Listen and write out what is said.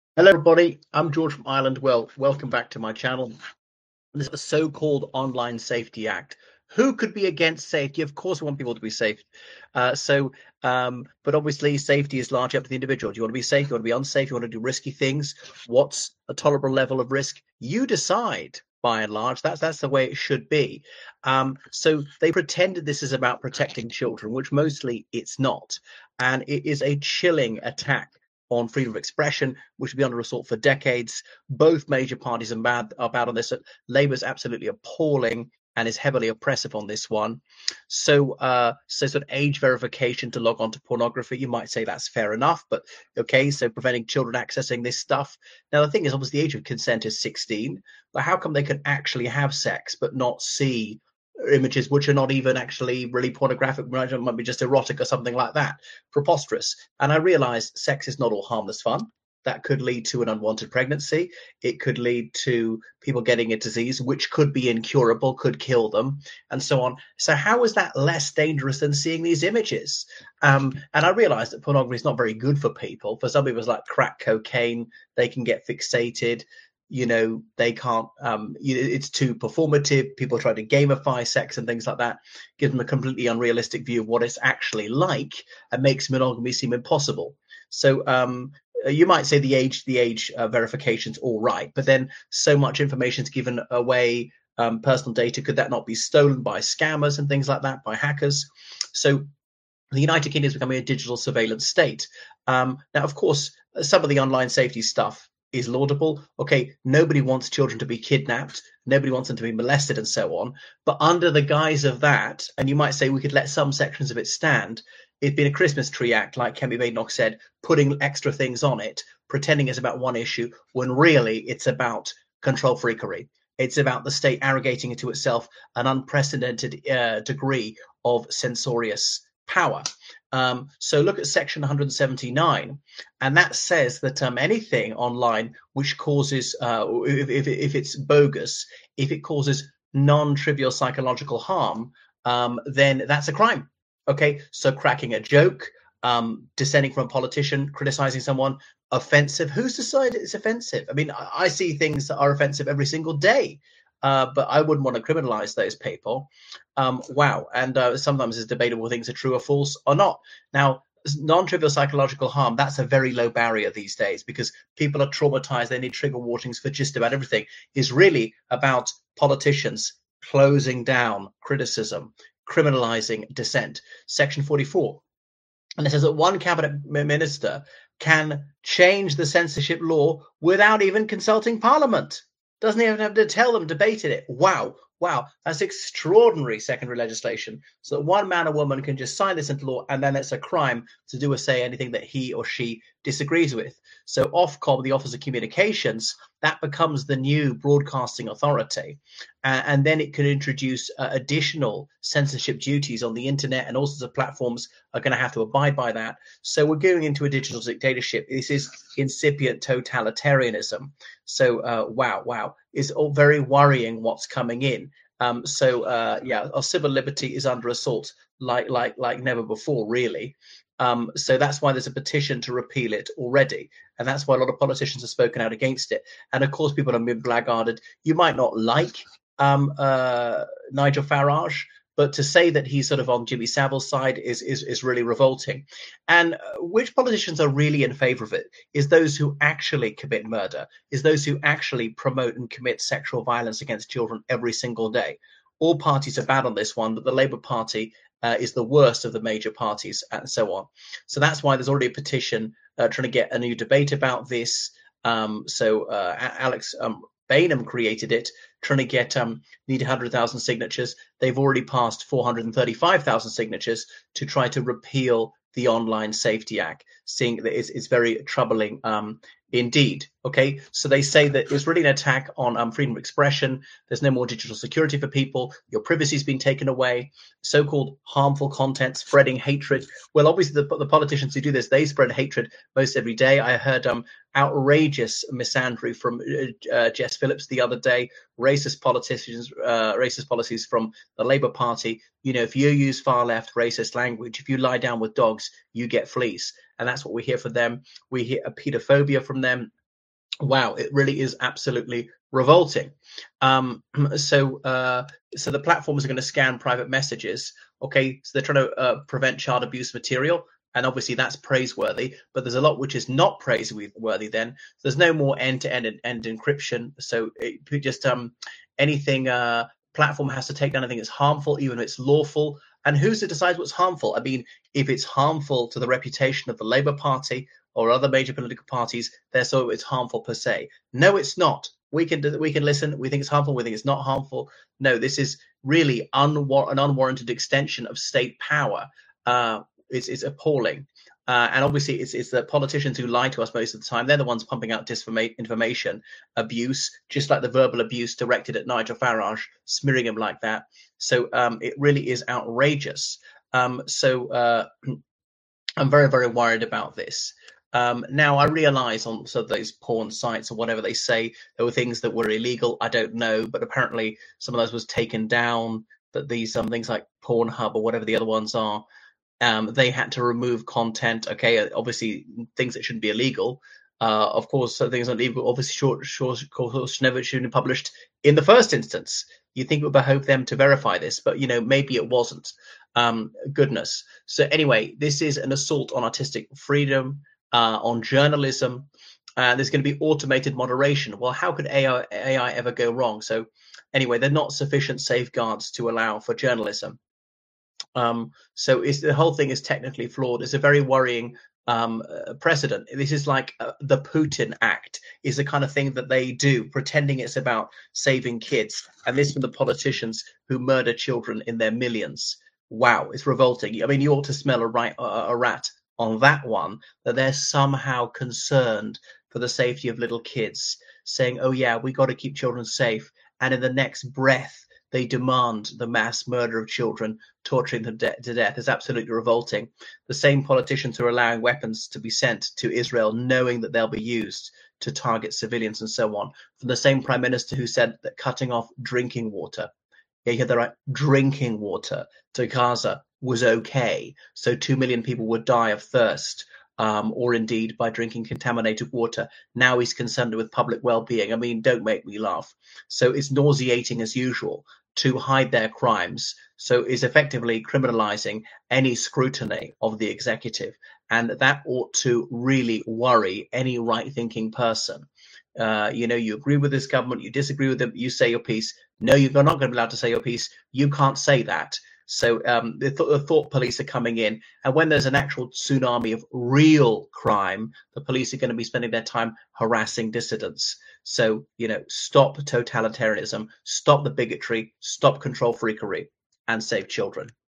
Hello, everybody. I'm George from Ireland. Well, welcome back to my channel. This is the so-called Online Safety Act. Who could be against safety? Of course, we want people to be safe. But obviously, safety is largely up to the individual. Do you want to be safe? Do you want to be unsafe? You want to do risky things? What's a tolerable level of risk? You decide. By and large, that's the way it should be. So they pretended this is about protecting children, which mostly it's not, and it is a chilling attack on freedom of expression, which will be under assault for decades. Both major parties are bad on this. Labour's absolutely appalling and is heavily oppressive on this one. So sort of age verification to log on to pornography, you might say that's fair enough, but okay, so preventing children accessing this stuff. Now, the thing is, obviously, the age of consent is 16, but how come they can actually have sex but not see images which are not even actually really pornographic, might be just erotic or something like that? Preposterous. And I realize sex is not all harmless fun. That could lead to an unwanted pregnancy. It could lead to people getting a disease which could be incurable, could kill them, and so on. So how is that less dangerous than seeing these images? And I realize that pornography is not very good for people. For some people, it's like crack cocaine. They can get fixated. They can't, it's too performative. People try to gamify sex and things like that, give them a completely unrealistic view of what it's actually like, and makes monogamy seem impossible. So you might say the age verification's all right, but then so much information is given away, personal data. Could that not be stolen by scammers and things like that, by hackers? So the United Kingdom is becoming a digital surveillance state. Now, of course, some of the online safety stuff is laudable. Okay, nobody wants children to be kidnapped, nobody wants them to be molested, and so on. But under the guise of that, and you might say we could let some sections of it stand, it'd been a Christmas tree act, like Kemi Badenoch said, putting extra things on it, pretending it's about one issue, when really it's about control freakery. It's about the state arrogating into itself an unprecedented degree of censorious power. So look at section 179, and that says that anything online which causes, if it's bogus, if it causes non-trivial psychological harm, then that's a crime. Okay, so cracking a joke, descending from a politician, criticizing someone, offensive. Who's decided it's offensive? I mean, I see things that are offensive every single day, but I wouldn't want to criminalize those people. Wow. And sometimes it's debatable things are true or false or not. Now, non-trivial psychological harm, that's a very low barrier these days because people are traumatized. They need trigger warnings for just about everything. Is really about politicians closing down criticism, criminalizing dissent. Section 44. And it says that one cabinet minister can change the censorship law without even consulting Parliament. Doesn't even have to tell them, debated it. Wow. Wow, that's extraordinary secondary legislation. So that one man or woman can just sign this into law, and then it's a crime to do or say anything that he or she disagrees with. So Ofcom, the Office of Communications, that becomes the new broadcasting authority. And then it could introduce additional censorship duties on the internet, and all sorts of platforms are going to have to abide by that. So we're going into a digital dictatorship. This is incipient totalitarianism. So wow, it's all very worrying what's coming in. Our civil liberty is under assault like never before, really. So that's why there's a petition to repeal it already, and that's why a lot of politicians have spoken out against it. And of course, people have been blackguarded. You might not like Nigel Farage, but to say that he's sort of on Jimmy Savile's side is really revolting. And which politicians are really in favour of it is those who actually commit murder, is those who actually promote and commit sexual violence against children every single day. All parties are bad on this one, but the Labour Party is the worst of the major parties, and so on. So that's why there's already a petition trying to get a new debate about this. Alex Bainham created it, trying to get need 100,000 signatures. They've already passed 435,000 signatures to try to repeal the Online Safety Act, seeing that it's very troubling indeed. Okay, so they say that it's really an attack on freedom of expression. There's no more digital security for people. Your privacy's been taken away. So-called harmful content, spreading hatred. Well, obviously the politicians who do this, they spread hatred most every day. I heard outrageous misandry from Jess Phillips the other day. Racist policies from the Labour Party. If you use far left racist language, if you lie down with dogs, you get fleas. And that's what we hear from them. We hear a paedophobia from them. Wow, it really is absolutely revolting. Um, so, so the platforms are going to scan private messages. Okay, so they're trying to prevent child abuse material, and obviously that's praiseworthy. But there's a lot which is not praiseworthy. Then so there's no more end-to-end encryption. So it could just anything platform has to take down anything that's harmful, even if it's lawful. And who's to decide what's harmful? I mean, if it's harmful to the reputation of the Labour Party or other major political parties, so it's harmful per se. No, it's not. We can listen. We think it's harmful. We think it's not harmful. No, this is really an unwarranted extension of state power. It's appalling. And obviously, it's the politicians who lie to us most of the time. They're the ones pumping out disinformation, abuse, just like the verbal abuse directed at Nigel Farage, smearing him like that. So it really is outrageous. So I'm very, very worried about this. Now I realize on those porn sites or whatever they say there were things that were illegal. I don't know, but apparently some of those was taken down. That these things like Pornhub or whatever the other ones are, they had to remove content. Okay, obviously things that shouldn't be illegal. Of course, things are illegal. Obviously, never should be published in the first instance. You think it would behoove them to verify this, but maybe it wasn't. Goodness. So anyway, this is an assault on artistic freedom, on journalism. There's going to be automated moderation. Well, how could AI ever go wrong? So anyway, there are not sufficient safeguards to allow for journalism. So the whole thing is technically flawed. It's a very worrying precedent. This is like the Putin Act is the kind of thing that they do, pretending it's about saving kids. And this from the politicians who murder children in their millions. Wow, it's revolting. I mean, you ought to smell a rat on that one, that they're somehow concerned for the safety of little kids, saying, oh yeah, we got to keep children safe. And in the next breath, they demand the mass murder of children, torturing them to death. Is absolutely revolting. The same politicians who are allowing weapons to be sent to Israel, knowing that they'll be used to target civilians and so on. From the same prime minister who said that cutting off drinking water, yeah, you had the right, drinking water to Gaza was okay. So 2 million people would die of thirst. Or indeed by drinking contaminated water. Now he's concerned with public well-being. I mean, don't make me laugh. So it's nauseating as usual to hide their crimes. So it's effectively criminalizing any scrutiny of the executive. And that ought to really worry any right-thinking person. You agree with this government, you disagree with them, you say your piece. No, you're not going to be allowed to say your piece. You can't say that. So the thought police are coming in, and when there's an actual tsunami of real crime, the police are going to be spending their time harassing dissidents. So, stop totalitarianism, stop the bigotry, stop control freakery, and save children.